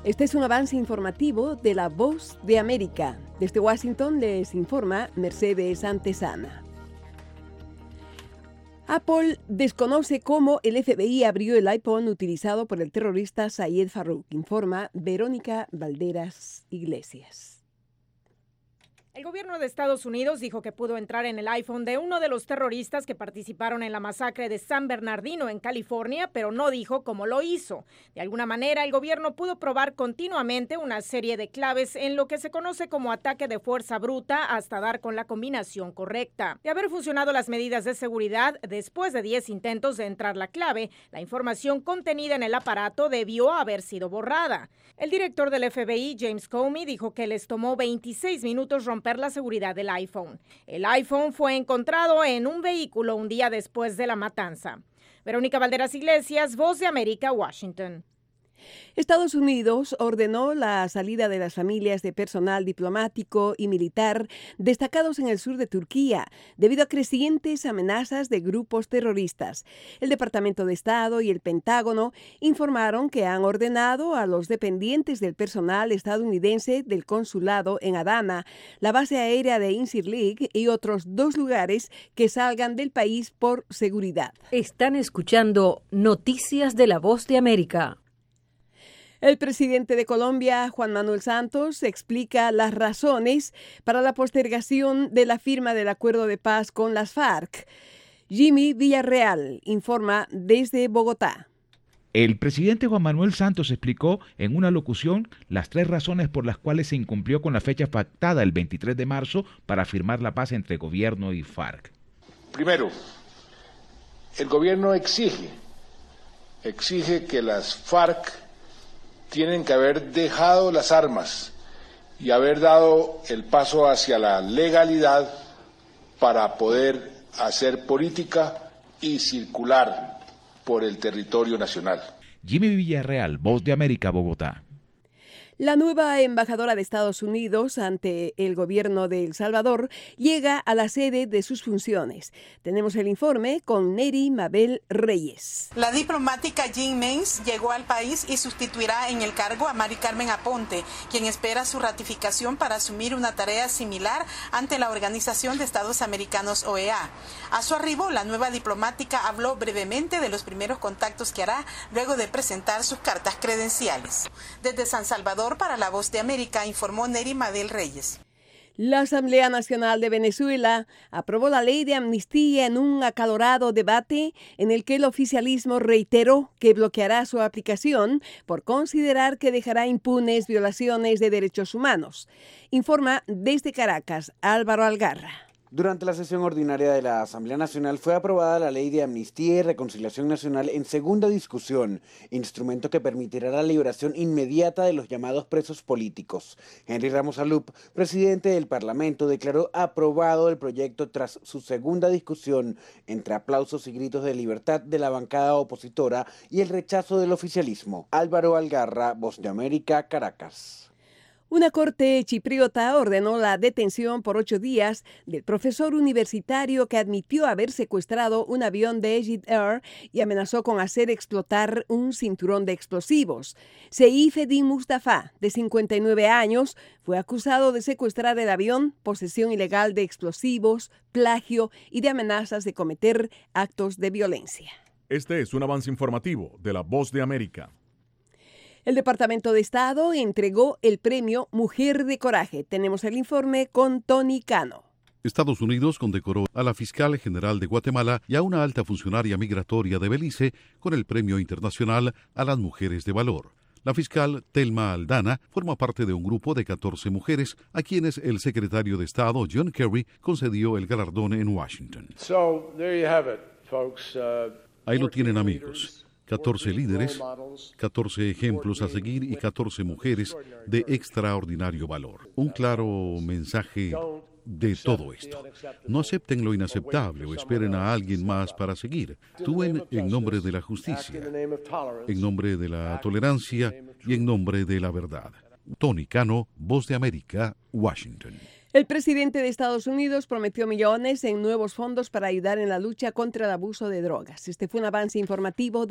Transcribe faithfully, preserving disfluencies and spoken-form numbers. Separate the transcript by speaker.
Speaker 1: Este es un avance informativo de La Voz de América. Desde Washington les informa Mercedes Antesana. Apple desconoce cómo el F B I abrió el iPhone utilizado por el terrorista Sayed Farook, informa Verónica Valderas Iglesias.
Speaker 2: El gobierno de Estados Unidos dijo que pudo entrar en el iPhone de uno de los terroristas que participaron en la masacre de San Bernardino en California, pero no dijo cómo lo hizo. De alguna manera, el gobierno pudo probar continuamente una serie de claves en lo que se conoce como ataque de fuerza bruta hasta dar con la combinación correcta. De haber funcionado las medidas de seguridad, después de diez intentos de entrar la clave, la información contenida en el aparato debió haber sido borrada. El director del F B I, James Comey, dijo que les tomó veintiséis minutos romper la seguridad del iPhone. El iPhone fue encontrado en un vehículo un día después de la matanza. Verónica Valderas Iglesias, Voz de América, Washington.
Speaker 1: Estados Unidos ordenó la salida de las familias de personal diplomático y militar destacados en el sur de Turquía debido a crecientes amenazas de grupos terroristas. El Departamento de Estado y el Pentágono informaron que han ordenado a los dependientes del personal estadounidense del consulado en Adana, la base aérea de Incirlik y otros dos lugares que salgan del país por seguridad.
Speaker 3: Están escuchando Noticias de la Voz de América.
Speaker 1: El presidente de Colombia, Juan Manuel Santos, explica las razones para la postergación de la firma del acuerdo de paz con las FARC. Jimmy Villarreal informa desde Bogotá.
Speaker 4: El presidente Juan Manuel Santos explicó en una locución las tres razones por las cuales se incumplió con la fecha pactada el veintitrés de marzo para firmar la paz entre gobierno y FARC.
Speaker 5: Primero, el gobierno exige, exige que las FARC tienen que haber dejado las armas y haber dado el paso hacia la legalidad para poder hacer política y circular por el territorio nacional.
Speaker 4: Jimmy Villarreal, Voz de América, Bogotá.
Speaker 1: La nueva embajadora de Estados Unidos ante el gobierno de El Salvador llega a la sede de sus funciones. Tenemos el informe con Neri Mabel Reyes.
Speaker 6: La diplomática Jean Mains llegó al país y sustituirá en el cargo a Mari Carmen Aponte, quien espera su ratificación para asumir una tarea similar ante la Organización de Estados Americanos O E A. A su arribo, la nueva diplomática habló brevemente de los primeros contactos que hará luego de presentar sus cartas credenciales. Desde San Salvador, para La Voz de América, informó Neri Mabel Reyes.
Speaker 1: La Asamblea Nacional de Venezuela aprobó la ley de amnistía en un acalorado debate en el que el oficialismo reiteró que bloqueará su aplicación por considerar que dejará impunes violaciones de derechos humanos. Informa desde Caracas Álvaro Algarra.
Speaker 7: Durante la sesión ordinaria de la Asamblea Nacional fue aprobada la Ley de Amnistía y Reconciliación Nacional en segunda discusión, instrumento que permitirá la liberación inmediata de los llamados presos políticos. Henry Ramos Alup, presidente del Parlamento, declaró aprobado el proyecto tras su segunda discusión, entre aplausos y gritos de libertad de la bancada opositora y el rechazo del oficialismo. Álvaro Algarra, Voz de América, Caracas.
Speaker 1: Una corte chipriota ordenó la detención por ocho días del profesor universitario que admitió haber secuestrado un avión de Egypt Air y amenazó con hacer explotar un cinturón de explosivos. Seif Eddin Mustafa, de cincuenta y nueve años, fue acusado de secuestrar el avión, posesión ilegal de explosivos, plagio y de amenazas de cometer actos de violencia.
Speaker 8: Este es un avance informativo de La Voz de América.
Speaker 1: El Departamento de Estado entregó el premio Mujer de Coraje. Tenemos el informe con Tony Cano.
Speaker 9: Estados Unidos condecoró a la fiscal general de Guatemala y a una alta funcionaria migratoria de Belice con el Premio Internacional a las Mujeres de Valor. La fiscal Thelma Aldana forma parte de un grupo de catorce mujeres a quienes el secretario de Estado John Kerry concedió el galardón en Washington.
Speaker 10: So, there you have it, folks. Uh,
Speaker 9: Ahí lo tienen, amigos. catorce líderes, catorce ejemplos a seguir y catorce mujeres de extraordinario valor. Un claro mensaje de todo esto. No acepten lo inaceptable o esperen a alguien más para seguir. Actúen en nombre de la justicia, en nombre de la tolerancia y en nombre de la verdad. Tony Cano, Voz de América, Washington.
Speaker 1: El presidente de Estados Unidos prometió millones en nuevos fondos para ayudar en la lucha contra el abuso de drogas. Este fue un avance informativo.